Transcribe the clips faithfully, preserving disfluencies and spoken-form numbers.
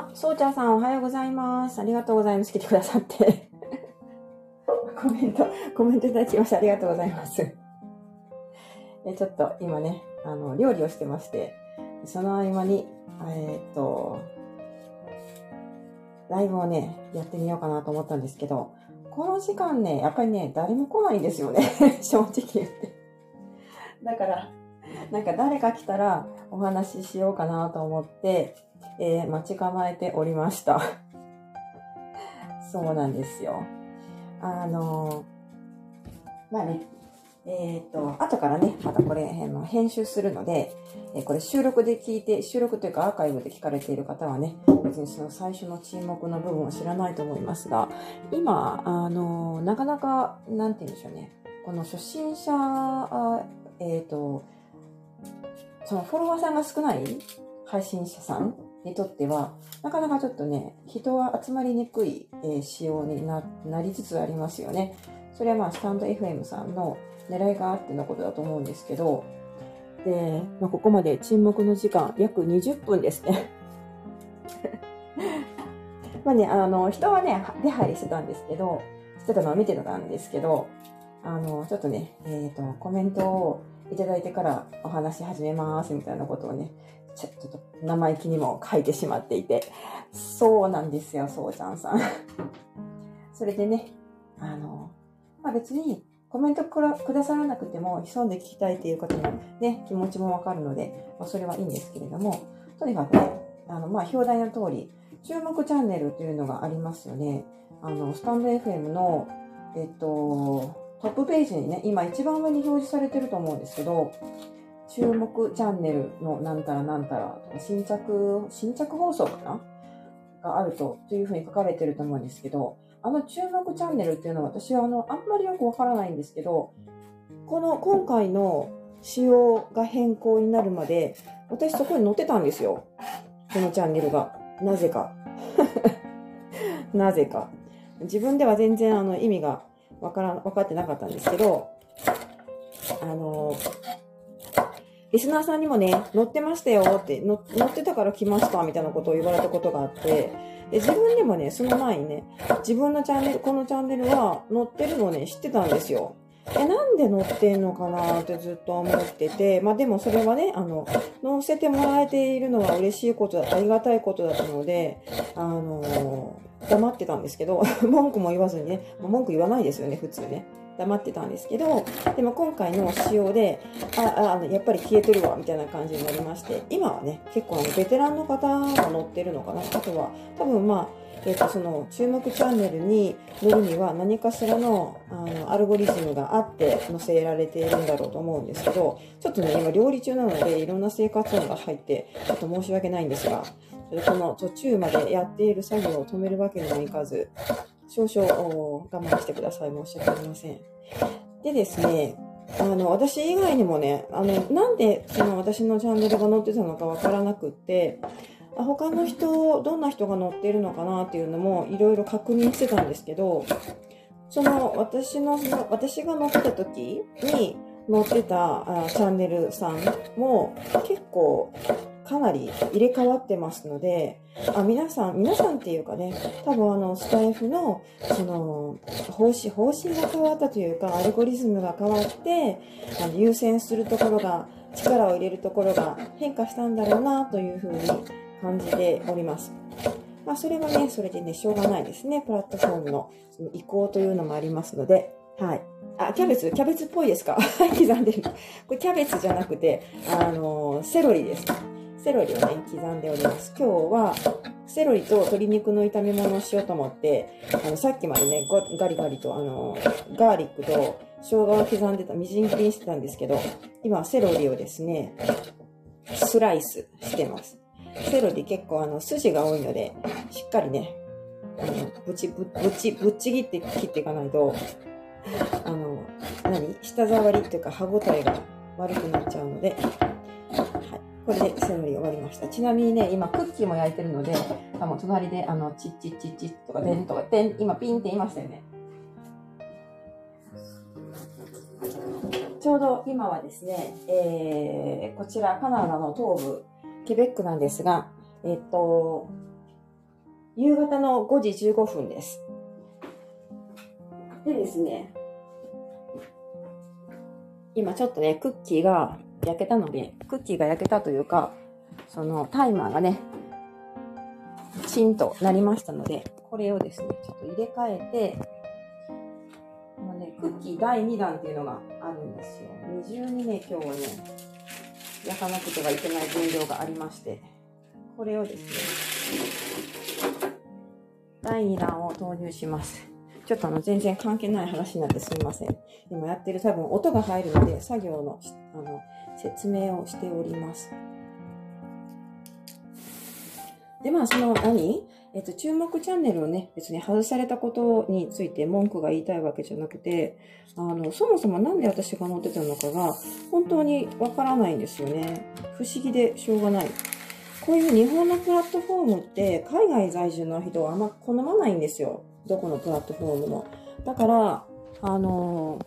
あ、そうちゃんさんおはようございます。ありがとうございます。来てくださって。コメント、コメントいただきましてありがとうございます。えちょっと今ね、あの、料理をしてまして、その合間に、えーっと、ライブをね、やってみようかなと思ったんですけど、この時間ね、やっぱりね、誰も来ないんですよね。正直言って。だから、なんか誰か来たらお話ししようかなと思って、えー、待ち構えておりました。そうなんですよ。あのー、まあね、えっと、後からね、またこれ、編集するので、えー、これ収録で聞いて、収録というかアーカイブで聞かれている方はね、別にその最初の沈黙の部分を知らないと思いますが、今、あのー、なかなか、なんて言うんでしょうね、この初心者、えっと、そのフォロワーさんが少ない配信者さんにとっては、なかなかちょっとね、人が集まりにくい、えー、仕様に な, なりつつありますよね。それはまあ、スタンド エフエム さんの狙いがあってのことだと思うんですけど、で、まあ、ここまで沈黙の時間、約にじゅっぷんですね。まあね、あの、人はね、出入りしてたんですけど、してたのを見てたんですけど、あの、ちょっとね、えっと、コメントをいただいてからお話し始めますみたいなことをね、ちょっと生意気にも書いてしまっていて、そうなんですよ、そうちゃんさん。それでね、あの、まあ、別にコメントくださらなくても潜んで聞きたいっていう方のね、気持ちもわかるので、まあ、それはいいんですけれども、とにかくね、あの、まあ、表題の通り、注目チャンネルというのがありますよね。あの、スタンド エフエム の、えっと、トップページにね、今一番上に表示されてると思うんですけど、注目チャンネルのなんたらなんたらとか、新着、新着放送かながあると、というふうに書かれてると思うんですけど、あの注目チャンネルっていうのは私はあの、あんまりよくわからないんですけど、この今回の仕様が変更になるまで、私そこに載ってたんですよ。このチャンネルが。なぜか。なぜか。自分では全然あの意味がわから、わかってなかったんですけど、あの、リスナーさんにもね、載ってましたよって、載ってたから来ましたみたいなことを言われたことがあって、で自分でもね、その前にね、自分のチャンネル、このチャンネルは載ってるのをね、知ってたんですよ。え、なんで載ってんのかなってずっと思ってて、まあでもそれはね、あの、載せてもらえているのは嬉しいことだ、ありがたいことだったので、あのー、黙ってたんですけど、文句も言わずにね、文句言わないですよね、普通ね。黙ってたんですけど、でも今回の仕様で、あ、あ、やっぱり消えてるわ、みたいな感じになりまして、今はね、結構あのベテランの方が載ってるのかな。あとは、多分まあ、えっと、その注目チャンネルに乗るには何かしらの、あのアルゴリズムがあって載せられているんだろうと思うんですけど、ちょっとね、今料理中なのでいろんな生活音が入って、ちょっと申し訳ないんですが、この途中までやっている作業を止めるわけにもいかず、少々我慢してください。申し訳ありません。でですね、あの、私以外にもね、あの、なんでその私のチャンネルが載ってたのかわからなくって、他の人、どんな人が載っているのかなっていうのもいろいろ確認してたんですけど、その私の、その私が載ってた時に載ってたあチャンネルさんも結構かなり入れ替わってますので、あ、皆さん、皆さんっていうかね、多分あの、スタイフの、その、方針、方針が変わったというか、アルゴリズムが変わって、あの優先するところが、力を入れるところが変化したんだろうな、というふうに感じております。まあ、それはね、それでね、しょうがないですね。プラットフォームのその移行というのもありますので、はい。あ、キャベツキャベツっぽいですか刻んでる。これキャベツじゃなくて、あの、セロリです。セロリをね、刻んでおります。今日は、セロリと鶏肉の炒め物をしようと思って、あの、さっきまでね、ガリガリと、あの、ガーリックと生姜を刻んでた、みじん切りにしてたんですけど、今、セロリをですね、スライスしてます。セロリ結構、あの、筋が多いので、しっかりね、あの、ぶち、ぶ、ぶち、ぶっちぎって切っていかないと、あの、何舌触りっていうか歯ごたえが悪くなっちゃうので、これでセロリ終わりました。ちなみにね、今クッキーも焼いてるので、多分隣であの、チッチッチッチッとか、デンとか、デン、今ピンって言いましたよね。ちょうど今はですね、えー、こちらカナダの東部、ケベックなんですが、えっと、 夕方のごじじゅうごふんです。でですね、今ちょっとね、クッキーが焼けたので、クッキーが焼けたというか、そのタイマーがね、チンとなりましたので、これをですね、ちょっと入れ替えて、このね、クッキーだいにだんっていうのがあるんですよ。二重にね、今日はね、焼かなくてはいけない分量がありまして、これをですね、だいにだんを投入します。ちょっとあの、全然関係ない話になってすみません。今やってる多分音が入るので、作業の、あの、説明をしております。で、まあ、その何、えっと、注目チャンネルをね、別に外されたことについて文句が言いたいわけじゃなくて、あの、そもそもなんで私が載ってたのかが、本当にわからないんですよね。不思議でしょうがない。こういう日本のプラットフォームって、海外在住の人はあんま好まないんですよ。どこのプラットフォームも。だから、あの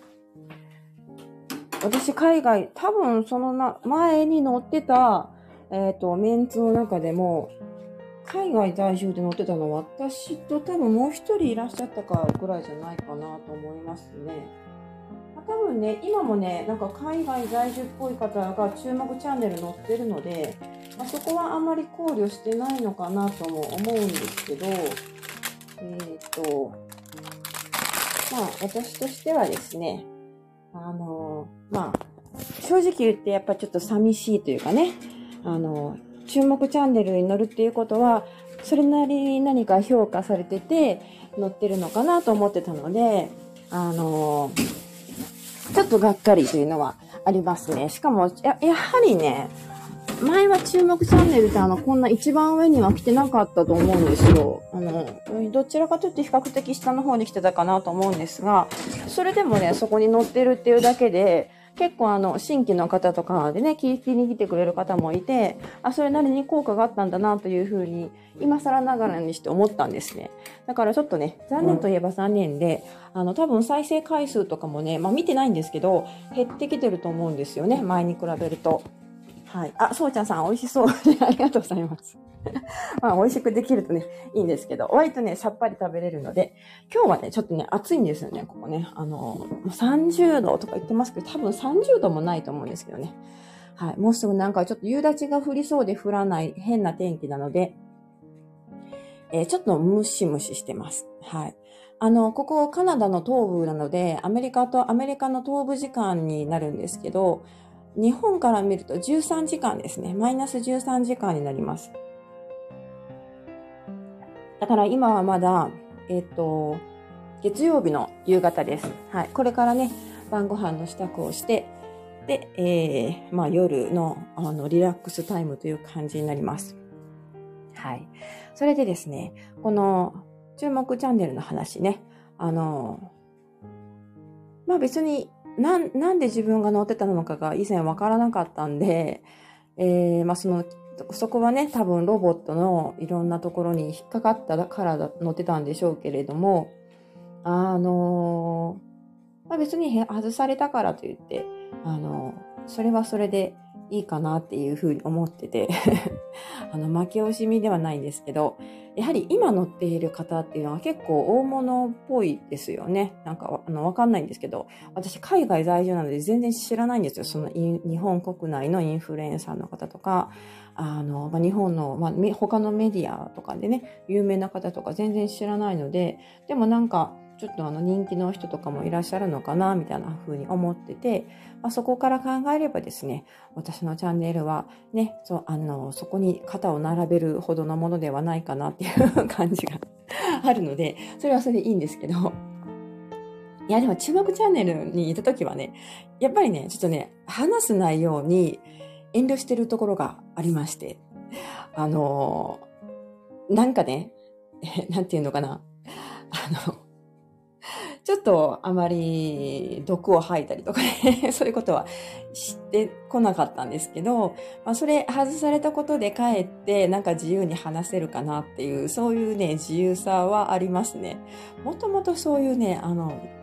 ー、私海外、多分そのな、前に載ってた、えっと、メンツの中でも、海外在住で載ってたのは私と多分もう一人いらっしゃったかぐらいじゃないかなと思いますね。多分ね、今もね、なんか海外在住っぽい方が注目チャンネル載ってるので、まあ、そこはあまり考慮してないのかなとも思うんですけど、えっと、まあ私としてはですね、あの、まあ正直言ってやっぱちょっと寂しいというかね、あの、注目チャンネルに載るっていうことは、それなりに何か評価されてて載ってるのかなと思ってたので、あの、ちょっとがっかりというのはありますね。しかも、や、やはりね、前は注目チャンネルってあの、こんな一番上には来てなかったと思うんですよ。あの、どちらかというと比較的下の方に来てたかなと思うんですが、それでもね、そこに載ってるっていうだけで、結構あの、新規の方とかでね、聞きに来てくれる方もいて、あ、それなりに効果があったんだなというふうに、今更ながらにして思ったんですね。だからちょっとね、残念といえば残念で、あの、多分再生回数とかもね、まあ見てないんですけど、減ってきてると思うんですよね、前に比べると。はい。あ、そうちゃんさん、美味しそう。ありがとうございます。まあ、美味しくできるとね、いいんですけど、割とね、さっぱり食べれるので、今日はね、ちょっとね、暑いんですよね、ここね。あの、さんじゅうどとか言ってますけど、多分さんじゅうどもないと思うんですけどね。はい。もうすぐなんかちょっと夕立が降りそうで降らない変な天気なので、えー、ちょっとムシムシしてます。はい。あの、ここカナダの東部なので、アメリカとアメリカの東部時間になるんですけど、日本から見るとじゅうさんじかんですね。マイナスじゅうさんじかんになります。だから今はまだ、えっと、月曜日の夕方です。はい。これからね、晩ご飯の支度をして、で、えー、まあ夜の、あの、リラックスタイムという感じになります。はい。それでですね、この注目チャンネルの話ね、あの、まあ別に、なん、なんで自分が載ってたのかが以前わからなかったんで、えー、まあその、そこはね、多分ロボットのいろんなところに引っかかったから載ってたんでしょうけれども、あのー、まあ別に外されたからといって、あのー、それはそれでいいかなっていうふうに思ってて、あの、負け惜しみではないんですけど、やはり今乗っている方っていうのは結構大物っぽいですよね。なんか、あの、わかんないんですけど、私海外在住なので全然知らないんですよ。その日本国内のインフルエンサーの方とか、あの、まあ、日本の、まあ、他のメディアとかでね、有名な方とか全然知らないので、でもなんか、ちょっとあの人気の人とかもいらっしゃるのかなみたいな風に思ってて、まあ、そこから考えればですね、私のチャンネルはね、そうあのそこに肩を並べるほどのものではないかなっていう感じがあるので、それはそれでいいんですけど、いやでも注目チャンネルにいた時はね、やっぱりね、ちょっとね、話す内容に遠慮してるところがありまして、あのなんかね、なんていうのかな、あのちょっとあまり毒を吐いたりとかね、そういうことはしてこなかったんですけど、まあ、それ外されたことでかえってなんか自由に話せるかなっていう、そういうね、自由さはありますね。もともとそういうね、あの、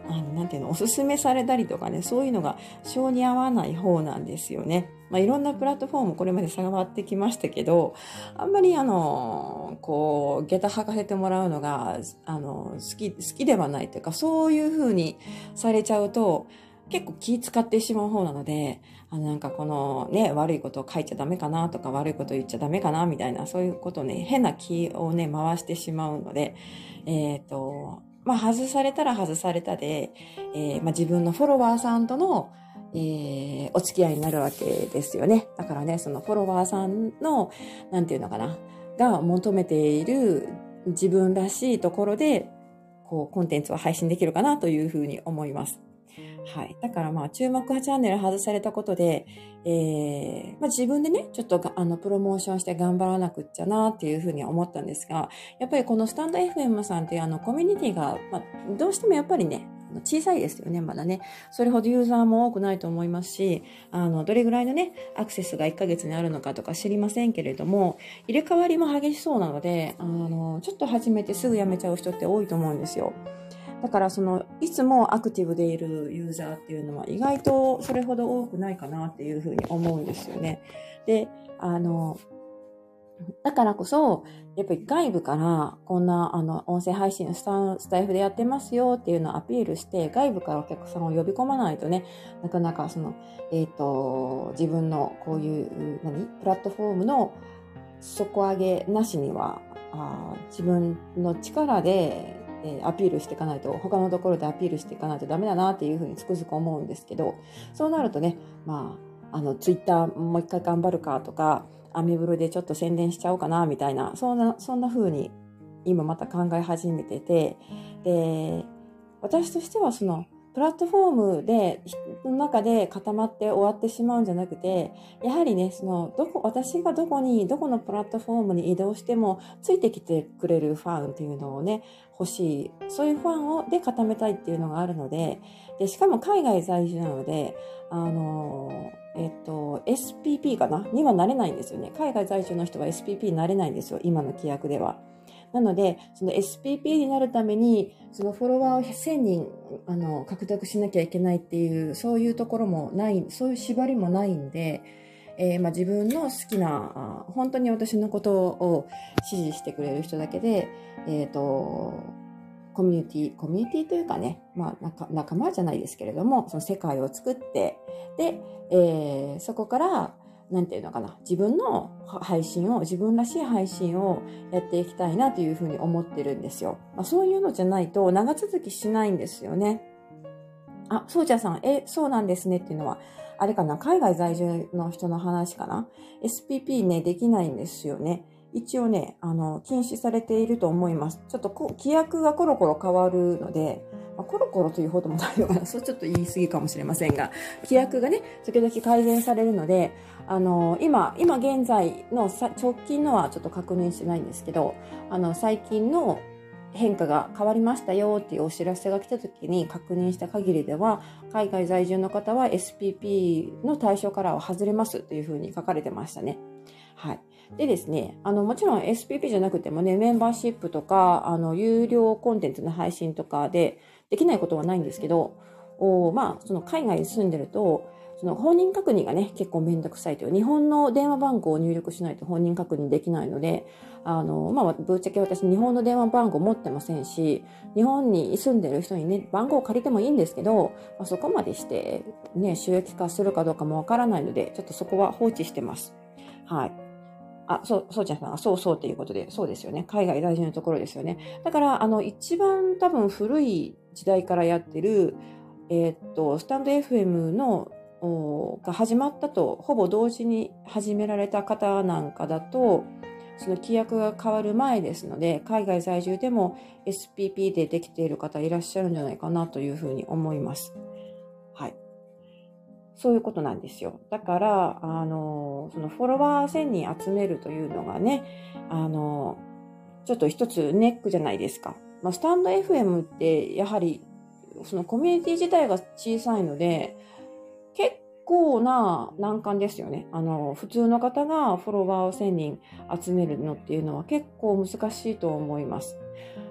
あの、なんていうの、おすすめされたりとかね、そういうのが性に合わない方なんですよね。まあ、いろんなプラットフォームこれまで触ってきましたけど、あんまりあの、こう、下駄履かせてもらうのが、あの、好き、好きではないというか、そういう風にされちゃうと、結構気使ってしまう方なので、あのなんかこのね、悪いことを書いちゃダメかなとか、悪いこと言っちゃダメかなみたいな、そういうことをね、変な気をね、回してしまうので、えっと、まあ、外されたら外されたで、えーまあ、自分のフォロワーさんとの、えー、お付き合いになるわけですよね。だからね、そのフォロワーさんの、なんていうのかな、が求めている自分らしいところで、こう、コンテンツを配信できるかなというふうに思います。はい。だからまあ、注目チャンネル外されたことで、えー、まあ自分でね、ちょっとあの、プロモーションして頑張らなくっちゃなっていうふうに思ったんですが、やっぱりこのスタンド エフエム さんっていうあの、コミュニティが、まあ、どうしてもやっぱりね、小さいですよね、まだね。それほどユーザーも多くないと思いますし、あの、どれぐらいのね、アクセスがいっかげつにあるのかとか知りませんけれども、入れ替わりも激しそうなので、あの、ちょっと始めてすぐやめちゃう人って多いと思うんですよ。だからその、いつもアクティブでいるユーザーっていうのは意外とそれほど多くないかなっていうふうに思うんですよね。で、あの、だからこそ、やっぱり外部からこんなあの音声配信スタスタイフでやってますよっていうのをアピールして、外部からお客さんを呼び込まないとね、なかなかその、えっと、自分のこういう、何プラットフォームの底上げなしには、あ自分の力で、えー、アピールしていかないと、他のところでアピールしていかないとダメだなっていうふうにつくづく思うんですけど、そうなるとね、まあ、あの、ツイッターもう一回頑張るかとか、アメブロでちょっと宣伝しちゃおうかなみたいな、そんな、そんな風に今また考え始めてて、で、私としてはその、プラットフォームで、の中で固まって終わってしまうんじゃなくて、やはりね、その、どこ、私がどこに、どこのプラットフォームに移動しても、ついてきてくれるファンっていうのをね、欲しい。そういうファンを、で固めたいっていうのがあるので、で、しかも海外在住なので、あの、えっと、エスピーピー かなにはなれないんですよね。海外在住の人は エスピーピー になれないんですよ。今の規約では。なので、その エスピーピー になるために、そのフォロワーをせんにん、あの、獲得しなきゃいけないっていう、そういうところもない、そういう縛りもないんで、えー、まあ自分の好きな、本当に私のことを支持してくれる人だけで、えっと、コミュニティ、コミュニティというかね、まあ仲、仲間じゃないですけれども、その世界を作って、で、えー、そこから、なんていうのかな、自分の配信を、自分らしい配信をやっていきたいなというふうに思ってるんですよ。まあ、そういうのじゃないと長続きしないんですよね。あ、そうちゃんさん、え、そうなんですねっていうのは、あれかな、海外在住の人の話かな。エスピーピー ね、できないんですよね。一応ね、あの、禁止されていると思います。ちょっとこ規約がコロコロ変わるので、まあ、コロコロというほどもないのかな。そうちょっと言い過ぎかもしれませんが、規約がね、時々改善されるので、あの、今、今現在のさ直近のはちょっと確認してないんですけど、あの、最近の変化が変わりましたよっていうお知らせが来た時に確認した限りでは、海外在住の方は エスピーピー の対象からは外れますというふうに書かれてましたね。はい。でですね、あの、もちろん エスピーピー じゃなくてもね、メンバーシップとか、あの、有料コンテンツの配信とかでできないことはないんですけど、おまあ、その海外に住んでると、その本人確認がね、結構めんどくさいという、日本の電話番号を入力しないと本人確認できないので、あの、まあ、ぶっちゃけ私日本の電話番号持ってませんし、日本に住んでる人にね、番号を借りてもいいんですけど、まあ、そこまでしてね、収益化するかどうかもわからないので、ちょっとそこは放置してます。はい。あ、そう、そうちゃんさん、そうそうっていうことで、そうですよね。海外大事なところですよね。だから、あの、一番多分古い時代からやってる、えー、っと、スタンド エフエム の、が始まったと、ほぼ同時に始められた方なんかだと、その規約が変わる前ですので、海外在住でも エスピーピー でできている方いらっしゃるんじゃないかなというふうに思います。はい。そういうことなんですよ。だから、あの、そのフォロワーせんにん集めるというのがね、あの、ちょっと一つネックじゃないですか。まあ、スタンド エフエム ってやはり、そのコミュニティ自体が小さいので、結構な難関ですよね。あの、普通の方がフォロワーをせんにん集めるのっていうのは結構難しいと思います。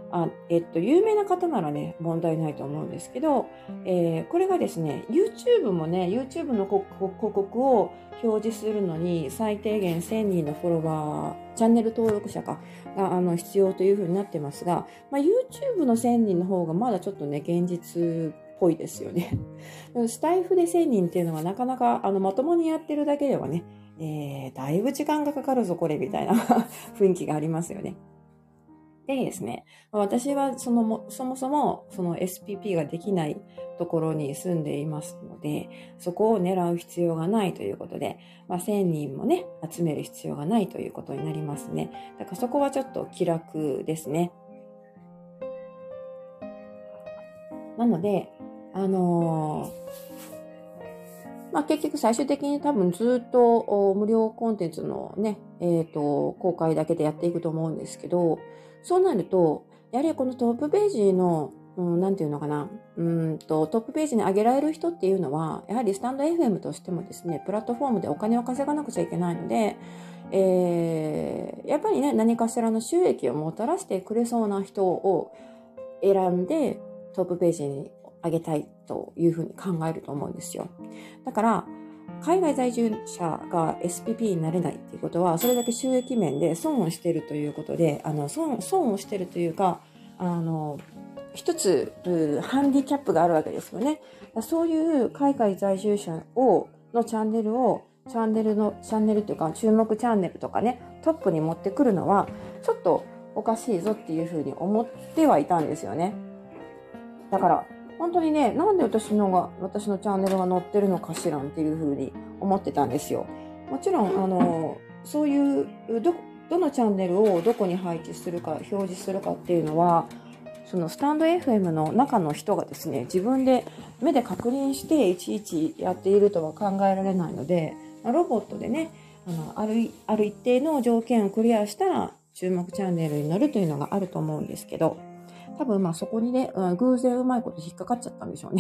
あ、えっと、有名な方ならね、問題ないと思うんですけど、えーこれがですね、YouTube もね、YouTube の広告広告を表示するのに、最低限せんにんのフォロワー、チャンネル登録者か、があの必要というふうになってますが、まあ、YouTube のせんにんの方がまだちょっとね、現実っぽいですよね。スタイフでせんにんっていうのはなかなかあのまともにやってるだけではね、えーだいぶ時間がかかるぞ、これ、みたいな雰囲気がありますよね。でですね、私はそのも、そもそもその エスピーピー ができないところに住んでいますので、そこを狙う必要がないということで、まあ、せんにんもね、集める必要がないということになりますね。だからそこはちょっと気楽ですね。なので、あのーまあ、結局最終的に多分ずっとお無料コンテンツのね、えっと、公開だけでやっていくと思うんですけど、そうなると、やはりこのトップページの、うん、なんていうのかな、うんと、トップページに上げられる人っていうのは、やはりスタンド エフエム としてもですね、プラットフォームでお金を稼がなくちゃいけないので、えーやっぱりね、何かしらの収益をもたらしてくれそうな人を選んで、トップページに上げたいというふうに考えると思うんですよ。だから、海外在住者が エスピーピー になれないっていうことは、それだけ収益面で損をしているということで、あの、損、損をしているというか、あの、一つ、ハンディキャップがあるわけですよね。そういう海外在住者を、のチャンネルを、チャンネルの、チャンネルというか、注目チャンネルとかね、トップに持ってくるのは、ちょっとおかしいぞっていうふうに思ってはいたんですよね。だから、本当にね、なんで私のが、私のチャンネルが載ってるのかしらんっていうふうに思ってたんですよ。もちろん、あの、そういう、ど、どのチャンネルをどこに配置するか、表示するかっていうのは、そのスタンド エフエム の中の人がですね、自分で目で確認していちいちやっているとは考えられないので、ロボットでね、あの、ある、ある一定の条件をクリアしたら、注目チャンネルに乗るというのがあると思うんですけど、多分まあそこにね、うん、偶然うまいこと引っかかっちゃったんでしょうね。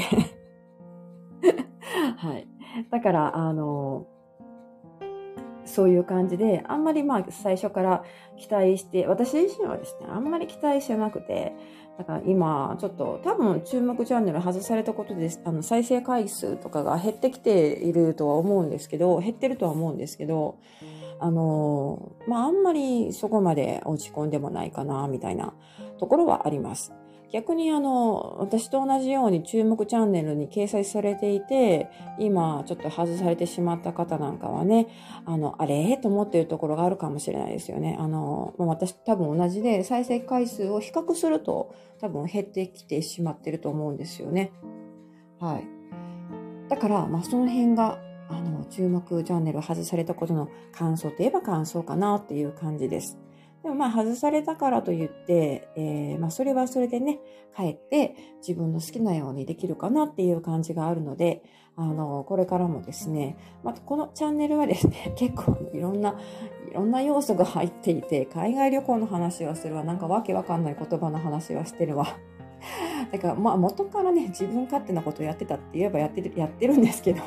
はい。だから、あの、そういう感じで、あんまりまあ最初から期待して、私自身はですね、あんまり期待してなくて、だから今、ちょっと多分注目チャンネル外されたことで、あの再生回数とかが減ってきているとは思うんですけど、減ってるとは思うんですけど、あの、まあ、あんまりそこまで落ち込んでもないかな、みたいなところはあります。逆にあの、私と同じように注目チャンネルに掲載されていて、今ちょっと外されてしまった方なんかはね、あの、あれと思っているところがあるかもしれないですよね。あの、まあ、私多分同じで再生回数を比較すると多分減ってきてしまってると思うんですよね。はい。だから、まあ、その辺が、あの、注目チャンネルを外されたことの感想といえば感想かなっていう感じです。でもまあ、外されたからといって、えー、まあ、それはそれでね、かえって自分の好きなようにできるかなっていう感じがあるので、あの、これからもですね、またこのチャンネルはですね、結構いろんな、いろんな要素が入っていて、海外旅行の話はするわ、なんかわけわかんない言葉の話はしてるわ。だからまあ元からね、自分勝手なことをやってたって言えばやってる、やってるんですけど、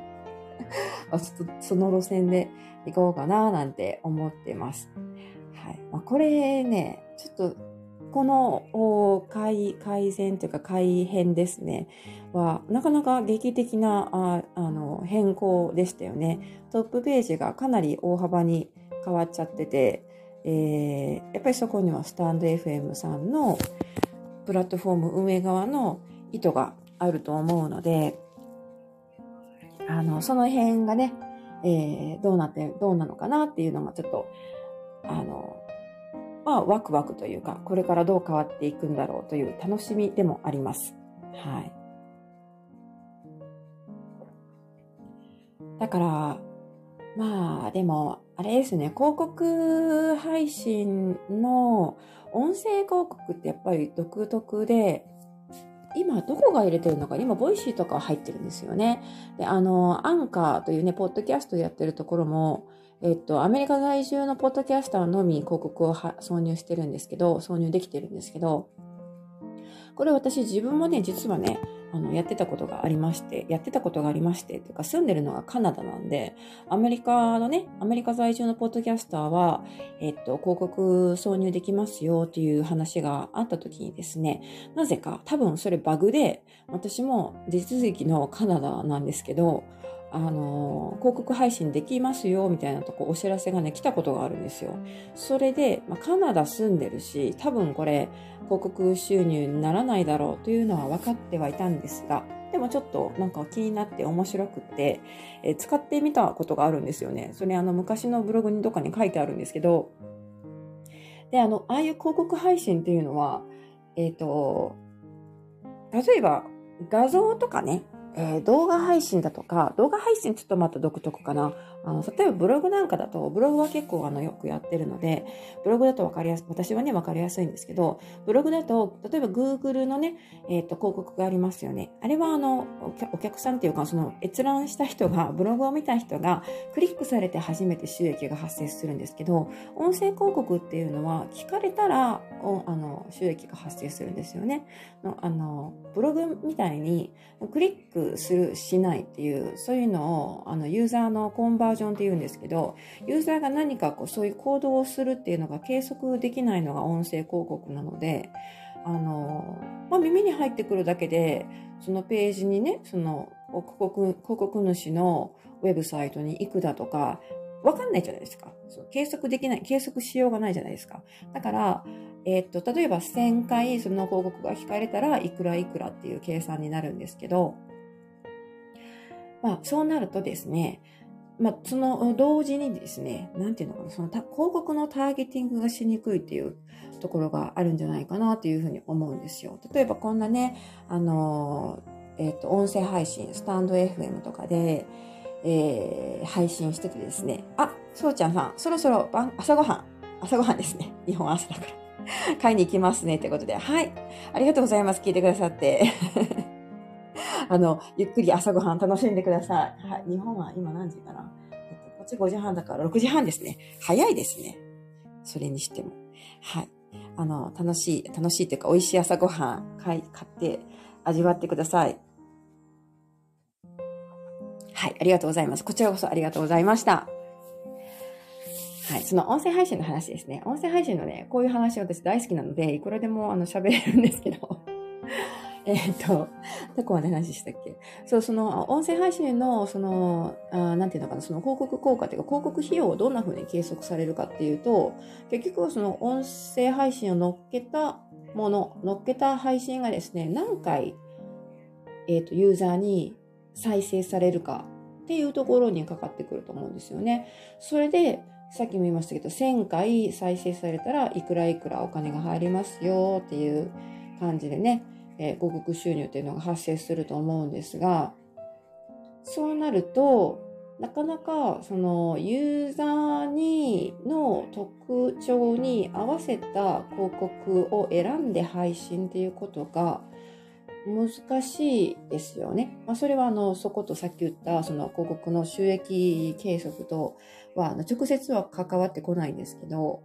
その路線で行こうかななんて思ってます。はい。まあ、これね、ちょっと、この改改善というか改変ですね、は、なかなか劇的なああの変更でしたよね。トップページがかなり大幅に変わっちゃってて、えー、やっぱりそこにはスタンド エフエム さんのプラットフォーム運営側の意図があると思うので、あの、その辺がね、えー、どうなって、どうなのかなっていうのがちょっと、あの、まあ、ワクワクというか、これからどう変わっていくんだろうという楽しみでもあります。はい。だから、まあ、でも、あれですね、広告配信の音声広告ってやっぱり独特で、今どこが入れてるのか、今ボイシーとか入ってるんですよね。で、あの、アンカーというね、ポッドキャストやってるところも、えっと、アメリカ在住のポッドキャスターのみ広告を挿入してるんですけど、挿入できてるんですけど、これ私自分もね、実はね、 あの、やってたことがありまして、やってたことがありまして、というか住んでるのがカナダなんで、アメリカのね、アメリカ在住のポッドキャスターは、えっと、広告挿入できますよっていう話があった時にですね、なぜか、多分それバグで、私も地続きのカナダなんですけど、あの、広告配信できますよみたいなとこお知らせがね、来たことがあるんですよ。それで、まあ、カナダ住んでるし、多分これ広告収入にならないだろうというのは分かってはいたんですが、でもちょっとなんか気になって面白くって、えー使ってみたことがあるんですよね。それあの昔のブログにどっかに書いてあるんですけど、で、あの、ああいう広告配信っていうのは、えっと、例えば画像とかね、えー動画配信だとか、動画配信ちょっとまた独特かな。あの、例えばブログなんかだと、ブログは結構あの、よくやってるので、ブログだとわかりやすい、私はね、わかりやすいんですけど、ブログだと、例えば Google のね、えっと、広告がありますよね。あれはあの、お客お客さんっていうか、その閲覧した人が、ブログを見た人が、クリックされて初めて収益が発生するんですけど、音声広告っていうのは、聞かれたら、おあの、収益が発生するんですよね。のあの、ブログみたいに、クリックする、しないっていう、そういうのを、あの、ユーザーのコンバージョンって言うんですけど、ユーザーが何かこう、そういう行動をするっていうのが計測できないのが音声広告なので、あの、まあ、耳に入ってくるだけで、そのページにね、その、広告、広告主のウェブサイトに行くだとか、わかんないじゃないですか。そう計測できない、計測しようがないじゃないですか。だから、えーっと、例えばせんかいその広告が聞かれたらいくらいくらっていう計算になるんですけど、まあそうなるとですね、まあその同時にですね、なんていうのかな、その広告のターゲティングがしにくいっていうところがあるんじゃないかなというふうに思うんですよ。例えばこんなね、あの、えーっと、音声配信、スタンド エフエム とかで、えー配信しててですね、あ、そうちゃんさん、そろそろ晩朝ごはん、朝ごはんですね。日本朝だから。買いに行きますね。ということで。はい。ありがとうございます。聞いてくださって。あの、ゆっくり朝ごはん楽しんでください。はい。日本は今何時かな、えっと、こっちごじはんだからろくじはんですね。早いですね。それにしても。はい。あの、楽しい、楽しいというか美味しい朝ごはん買い、買って味わってください。はい。ありがとうございます。こちらこそありがとうございました。はい。その音声配信の話ですね。音声配信のね、こういう話私大好きなので、いくらでもあの喋れるんですけど。えっと、どこまで話したっけ。そう、その音声配信の、その、あなんていうのかな、その広告効果っていうか、広告費用をどんな風に計測されるかっていうと、結局はその音声配信を乗っけたもの、乗っけた配信がですね、何回、えっと、ユーザーに再生されるかっていうところにかかってくると思うんですよね。それで、さっきも言いましたけど、せんかい再生されたらいくらいくらお金が入りますよっていう感じでね、えー広告収入っていうのが発生すると思うんですが、そうなると、なかなかそのユーザーにの特徴に合わせた広告を選んで配信っていうことが難しいですよね。まあ、それはあの、そことさっき言ったその広告の収益計測とはあの直接は関わってこないんですけど、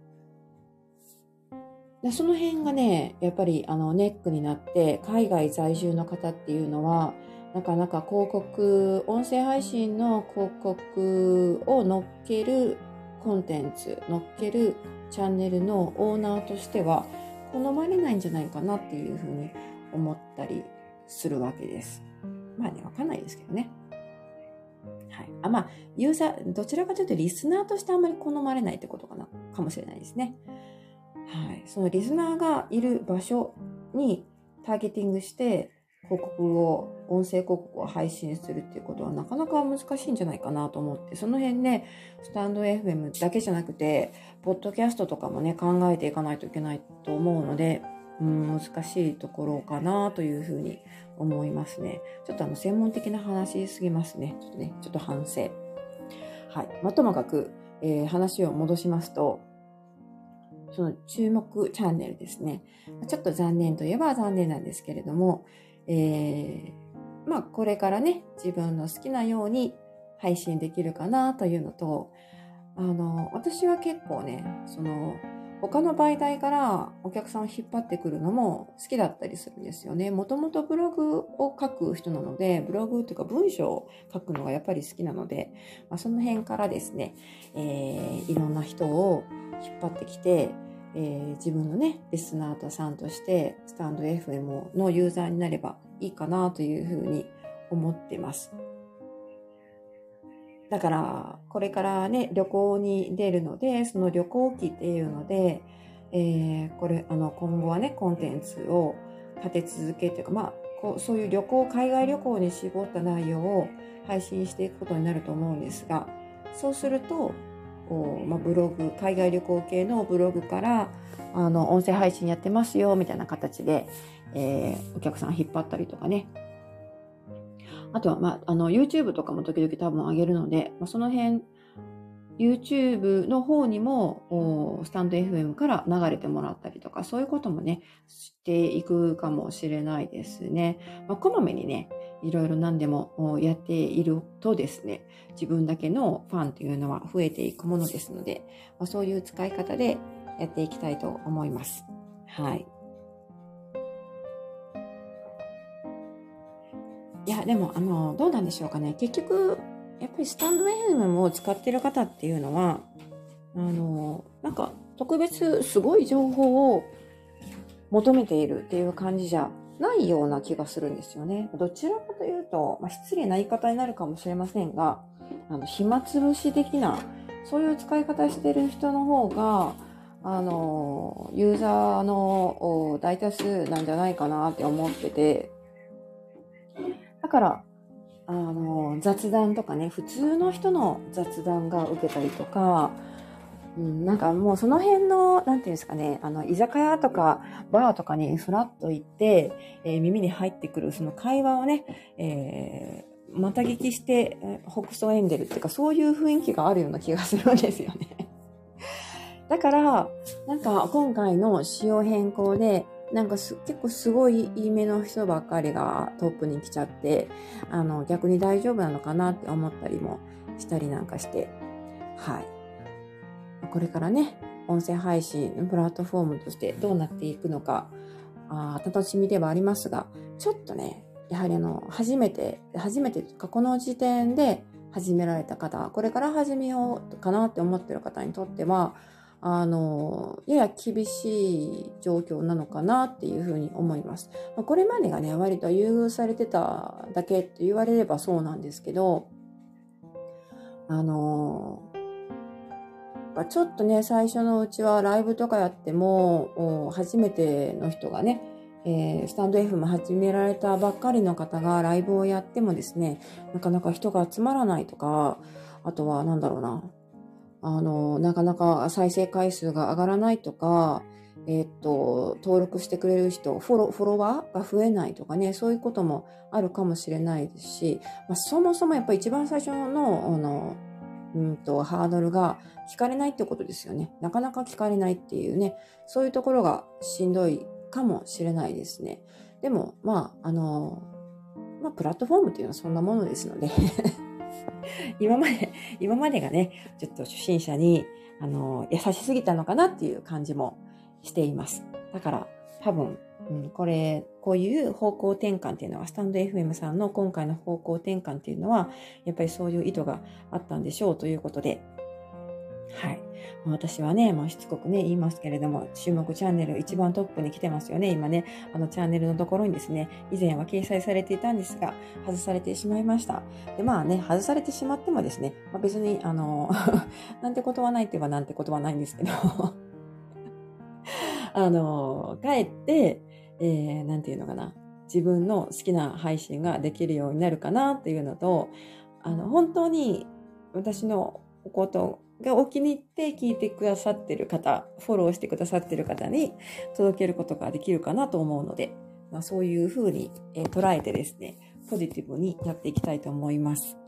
でその辺がね、やっぱりあのネックになって、海外在住の方っていうのは、なかなか広告、音声配信の広告を乗っけるコンテンツ、乗っけるチャンネルのオーナーとしては、好まれないんじゃないかなっていうふうに思ったりするわけです。まあね、わかんないですけどね。はい。あ、まあ、ユーザー、どちらかというとリスナーとしてあんまり好まれないってことかな、かもしれないですね。はい。そのリスナーがいる場所にターゲティングして広告を、音声広告を配信するっていうことはなかなか難しいんじゃないかなと思って、その辺ね、スタンド エフエム だけじゃなくて、ポッドキャストとかもね、考えていかないといけないと思うので、うん、難しいところかなというふうに思いますね。ちょっとあの、専門的な話すぎますね。ちょっとね、ちょっと反省。はい。まあ、ともかく、えー話を戻しますと、その注目チャンネルですね。ちょっと残念といえば残念なんですけれども、えー、まあこれからね、自分の好きなように配信できるかなというのと、あの、私は結構ね、その、 他の媒体からお客さんを引っ張ってくるのも好きだったりするんですよね。もともとブログを書く人なので、ブログというか文章を書くのがやっぱり好きなので、まあ、その辺からですね、えー、いろんな人を引っ張ってきて、えー、自分のね、リスナーさんとしてスタンド エフエム のユーザーになればいいかなというふうに思ってます。だから、これからね、旅行に出るので、その旅行記っていうので、えー、これ、あの、今後はね、コンテンツを立て続けというか、まあ、こう、そういう旅行、海外旅行に絞った内容を配信していくことになると思うんですが、そうすると、まあ、ブログ、海外旅行系のブログから、あの、音声配信やってますよ、みたいな形で、えー、お客さん引っ張ったりとかね、あとは、まあ、あの、YouTube とかも時々多分上げるので、まあ、その辺、YouTube の方にも、スタンド エフエム から流れてもらったりとか、そういうこともね、していくかもしれないですね。まあ、こまめにね、いろいろ何でもやっているとですね、自分だけのファンというのは増えていくものですので、まあ、そういう使い方でやっていきたいと思います。はい。いや、でも、あの、どうなんでしょうかね。結局、やっぱりスタンド エフエム を使っている方っていうのは、あの、なんか、特別すごい情報を求めているっていう感じじゃないような気がするんですよね。どちらかというと、まあ、失礼な言い方になるかもしれませんが、あの、暇つぶし的な、そういう使い方してる人の方が、あの、ユーザーの大多数なんじゃないかなって思ってて、だから、あの、雑談とかね、普通の人の雑談が受けたりとか、うん、なんかもうその辺の、なんていうんですかね、あの、居酒屋とか、バーとかにフラッと行って、えー、耳に入ってくるその会話をね、えー、また聞きして、えー、北総エンデルっていうか、そういう雰囲気があるような気がするんですよね。だから、なんか今回の仕様変更で、なんかす結構すごいいい目の人ばっかりがトップに来ちゃって、あの、逆に大丈夫なのかなって思ったりもしたりなんかして、はい。これからね、音声配信プラットフォームとしてどうなっていくのか、あ楽しみではありますが、ちょっとね、やはりあの、初めて、初めてとかこの時点で始められた方、これから始めようかなって思ってる方にとっては、あの、やや厳しい状況なのかなっていうふうに思います。これまでがね、割と優遇されてただけって言われればそうなんですけど、あの、ちょっとね、最初のうちはライブとかやっても、初めての人がね、えー、スタンド エフエム 始められたばっかりの方がライブをやってもですね、なかなか人が集まらないとか、あとはなんだろうな、あの、なかなか再生回数が上がらないとか、えー、っと、登録してくれる人、フォロ、フォロワーが増えないとかね、そういうこともあるかもしれないですし、まあ、そもそもやっぱり一番最初の、あの、うんと、ハードルが聞かれないってことですよね。なかなか聞かれないっていうね、そういうところがしんどいかもしれないですね。でも、まあ、あの、まあ、プラットフォームっていうのはそんなものですので、今まで、今までがね、ちょっと初心者に、あの、優しすぎたのかなっていう感じもしています。だから、多分、うん、これ、こういう方向転換っていうのは、スタンド エフエム さんの今回の方向転換っていうのは、やっぱりそういう意図があったんでしょうということで、はい。私はね、まあ、しつこくね、言いますけれども、注目チャンネル一番トップに来てますよね。今ね、あのチャンネルのところにですね、以前は掲載されていたんですが、外されてしまいました。で、まあね、外されてしまってもですね、まあ、別に、あの、なんてことはないって言えばなんてことはないんですけど、あの、帰って、えー、なんていうのかな、自分の好きな配信ができるようになるかなっていうのと、あの、本当に私のことがお気に入って聞いてくださってる方、フォローしてくださってる方に届けることができるかなと思うので、まあ、そういうふうに、えー、捉えてですね、ポジティブにやっていきたいと思います。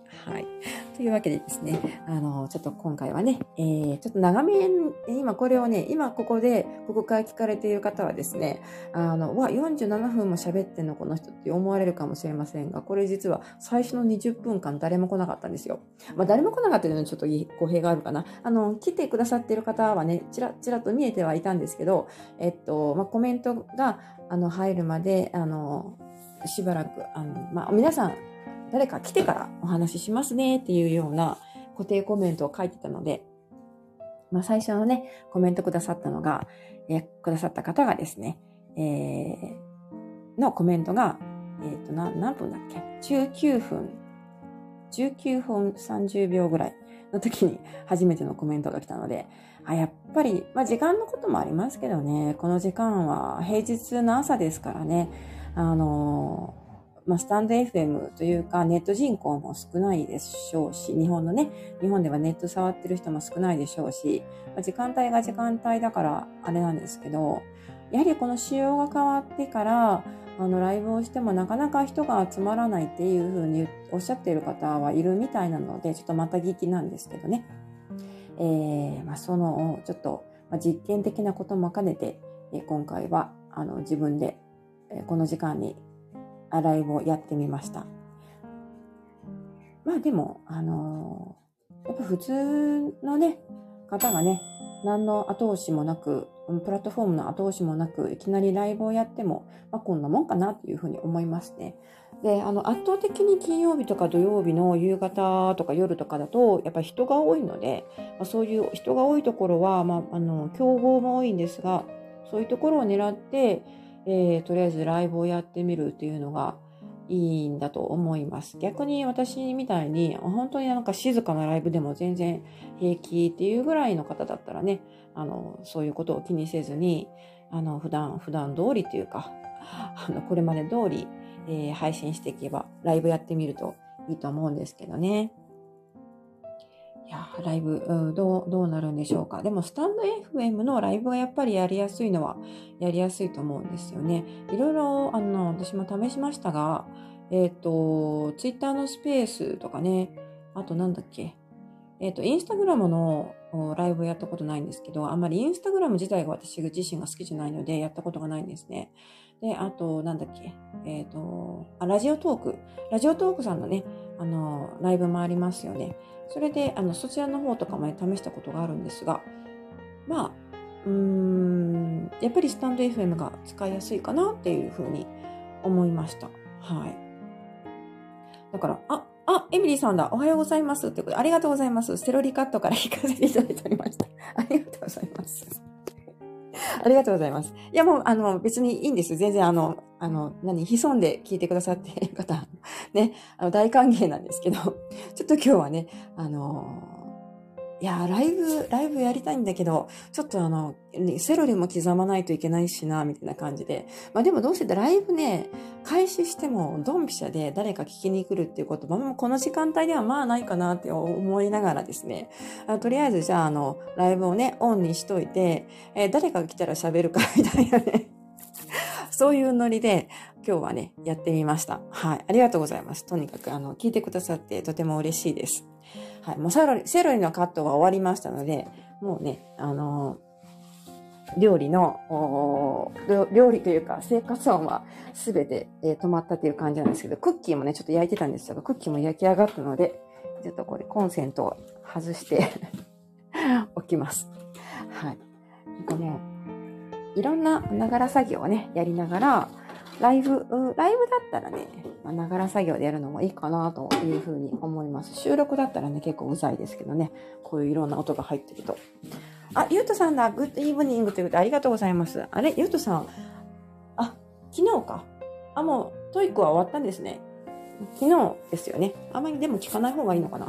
はい。というわけでですね、あの、ちょっと今回はね、えー、ちょっと長め、今これをね、今ここで、ここから聞かれている方はですね、あの、わ、よんじゅうななふんも喋ってんのこの人って思われるかもしれませんが、これ実は最初のにじゅっぷんかん誰も来なかったんですよ。まあ誰も来なかったというのはちょっと語弊があるかな。あの、来てくださっている方はね、ちらちらと見えてはいたんですけど、えっと、まあコメントが、あの、入るまで、あの、しばらく、あの、まあ皆さん、誰か来てからお話ししますねっていうような固定コメントを書いてたので、まあ最初のね、コメントくださったのが、えー、くださった方がですね、えー、のコメントが、えっと、な、何分だっけ ?じゅうきゅうふん、じゅうきゅうふんさんじゅうびょうぐらいの時に初めてのコメントが来たので、あ、やっぱり、まあ時間のこともありますけどね、この時間は平日の朝ですからね、あのー、まあ、スタンド エフエム というかネット人口も少ないでしょうし、日本のね、日本ではネット触ってる人も少ないでしょうし、まあ、時間帯が時間帯だからあれなんですけど、やはりこの仕様が変わってから、あのライブをしてもなかなか人が集まらないっていうふうにおっしゃっている方はいるみたいなので、ちょっとまた聞きなんですけどね。えー、まあ、そのちょっと、まあ、実験的なことも兼ねて、えー、今回はあの自分で、えー、この時間にライブをやってみました。まあでも、あのー、やっぱ普通のね、方がね、何の後押しもなく、プラットフォームの後押しもなく、いきなりライブをやっても、まあこんなもんかなっていうふうに思いますね。で、あの、圧倒的に金曜日とか土曜日の夕方とか夜とかだと、やっぱり人が多いので、まあ、そういう人が多いところは、まあ、あの、競合も多いんですが、そういうところを狙って、えー、とりあえずライブをやってみるっていうのがいいんだと思います。逆に私みたいに本当になんか静かなライブでも全然平気っていうぐらいの方だったらね、あのそういうことを気にせずに、あの普段普段通りというか、あのこれまで通り、えー、配信していけばライブやってみるといいと思うんですけどね。いや、ライブ、うん、どう、どうなるんでしょうか。でも、スタンド エフエム のライブがやっぱりやりやすいのは、やりやすいと思うんですよね。いろいろ、あの、私も試しましたが、えっと、ツイッター のスペースとかね、あとなんだっけ、えっと、インスタグラムのライブやったことないんですけど、あんまりインスタグラム自体が私自身が好きじゃないので、やったことがないんですね。で、あと、なんだっけ、えっと、あ、ラジオトーク。ラジオトークさんのね、あの、ライブもありますよね。それで、あの、そちらの方とかも、ね、試したことがあるんですが、まあ、うーん、やっぱりスタンド エフエム が使いやすいかなっていうふうに思いました。はい。だから、あ、あ、エミリーさんだ。おはようございます。ってことで、ありがとうございます。セロリカットから聞かせていただいておりました。ありがとうございます。ありがとうございます。いや、もう、あの、別にいいんです。全然、あの、あの、何、潜んで聞いてくださっている方、ね、あの、大歓迎なんですけど、ちょっと今日はね、あの、いや、ライブ、ライブやりたいんだけど、ちょっとあの、セロリも刻まないといけないしな、みたいな感じで。まあでもどうしてライブね、開始してもドンピシャで誰か聞きに来るっていうことも、この時間帯ではまあないかなって思いながらですね。あとりあえずじゃああの、ライブをね、オンにしといて、えー、誰かが来たら喋るか、みたいなね。そういうノリで今日はね、やってみました。はい。ありがとうございます。とにかくあの、聞いてくださってとても嬉しいです。はい。もうセロリ、セロリのカットが終わりましたので、もうね、あのー、料理の、料理というか生活音はすべて、えー、止まったという感じなんですけど、クッキーもね、ちょっと焼いてたんですけど、クッキーも焼き上がったので、ちょっとこれコンセントを外しておきます。はい。なんかもう、いろんなながら作業をね、やりながら、ライブ、ライブだったらね、ながら作業でやるのもいいかなというふうに思います。収録だったらね、結構うざいですけどね、こういういろんな音が入ってると。あ、ゆうとさんだ、グッドイーブニングということでありがとうございます。あれ、ゆうとさん、あ、昨日か。あ、もう、トイックは終わったんですね。昨日ですよね。あまりでも聞かない方がいいのかな。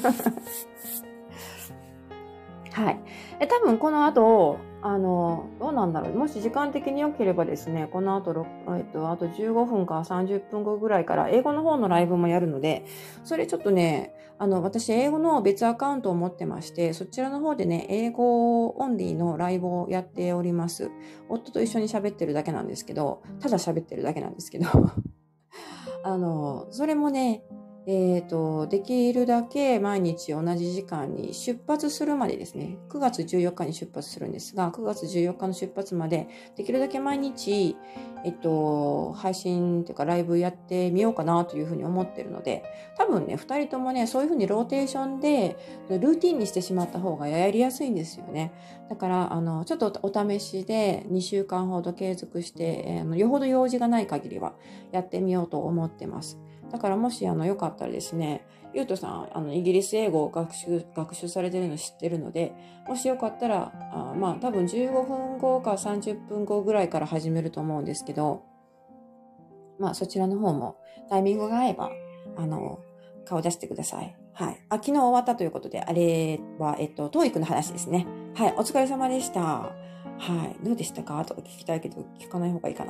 はい。え、多分この後、あの、どうなんだろう。もし時間的に良ければですね、この後、えっと、あとじゅうごふんかさんじゅっぷんごぐらいから英語の方のライブもやるので、それちょっとね、あの、私英語の別アカウントを持ってまして、そちらの方でね、英語オンリーのライブをやっております。夫と一緒に喋ってるだけなんですけど、ただ喋ってるだけなんですけど、あの、それもね、 えっと、できるだけ毎日同じ時間に出発するまでですね、くがつじゅうよっかに出発するんですが、くがつじゅうよっかの出発まで、できるだけ毎日、えっと、配信というかライブやってみようかなというふうに思ってるので、多分ね、二人ともね、そういうふうにローテーションで、ルーティンにしてしまった方がやりやすいんですよね。だから、あの、ちょっとお試しでにしゅうかんほど継続して、えー、よほど用事がない限りはやってみようと思ってます。だからもしあのよかったらですね、ゆうとさん、あのイギリス英語を学習、学習されてるの知ってるので、もしよかったら、あまあ多分じゅうごふんごかさんじゅっぷんごぐらいから始めると思うんですけど、まあそちらの方もタイミングが合えば、あの、顔出してください。はい。あ、昨日終わったということで、あれは、えっと、トーイックの話ですね。はい。お疲れ様でした。はい。どうでしたかとか聞きたいけど、聞かない方がいいかな。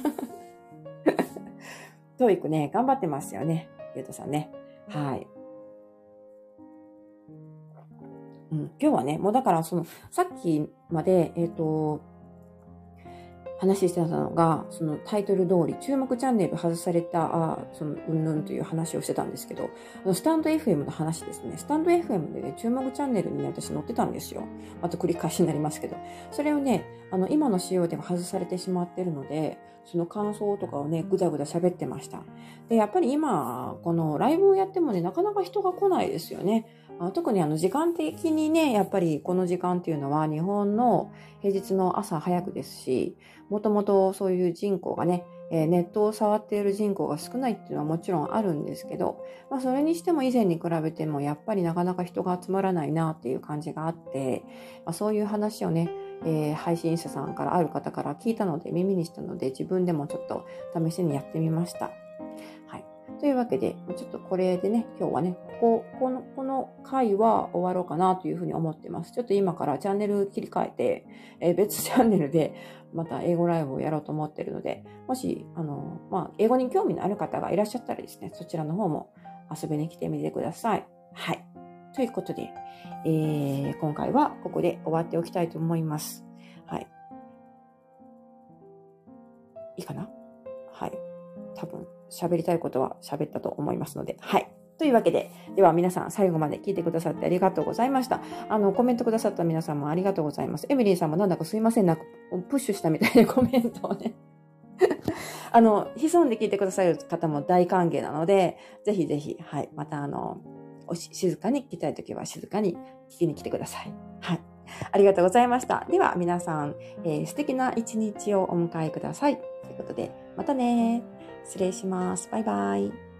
トーイックね、頑張ってますよね。ゆうとさんね。はい。うん、今日はね、もうだからその、さっきまで、えっと、話してたのが、そのタイトル通り、注目チャンネル外された、あその、うんぬんという話をしてたんですけど、あのスタンド エフエム の話ですね。スタンド エフエム でね、注目チャンネルにね、私載ってたんですよ。また繰り返しになりますけど。それをね、あの、今の仕様では外されてしまってるので、その感想とかをね、ぐだぐだ喋ってました。で、やっぱり今、このライブをやってもね、なかなか人が来ないですよね。あ特にあの、時間的にね、やっぱりこの時間っていうのは日本の平日の朝早くですし、もともとそういう人口がね、えー、ネットを触っている人口が少ないっていうのはもちろんあるんですけど、まあそれにしても以前に比べてもやっぱりなかなか人が集まらないなっていう感じがあって、まあ、そういう話をね、えー、配信者さんからある方から聞いたので耳にしたので自分でもちょっと試しにやってみました。はい。というわけで、ちょっとこれでね、今日はね、ここ、この、この回は終わろうかなというふうに思ってます。ちょっと今からチャンネル切り替えて、えー、別チャンネルでまた英語ライブをやろうと思っているので、もし、あの、まあ、英語に興味のある方がいらっしゃったらですね、そちらの方も遊びに来てみてください。はい。ということで、えー、今回はここで終わっておきたいと思います。はい。いいかな？はい。多分、喋りたいことは喋ったと思いますので、はい。というわけで、では皆さん最後まで聞いてくださってありがとうございました。あの、コメントくださった皆さんもありがとうございます。エミリーさんもなんだかすいません、なんかプッシュしたみたいなコメントをね。あの、潜んで聞いてくださる方も大歓迎なので、ぜひぜひ、はい、またあの、おし静かに聞きたいときは静かに聞きに来てください。はい。ありがとうございました。では皆さん、えー、素敵な一日をお迎えください。ということで、またね。失礼します。バイバイ。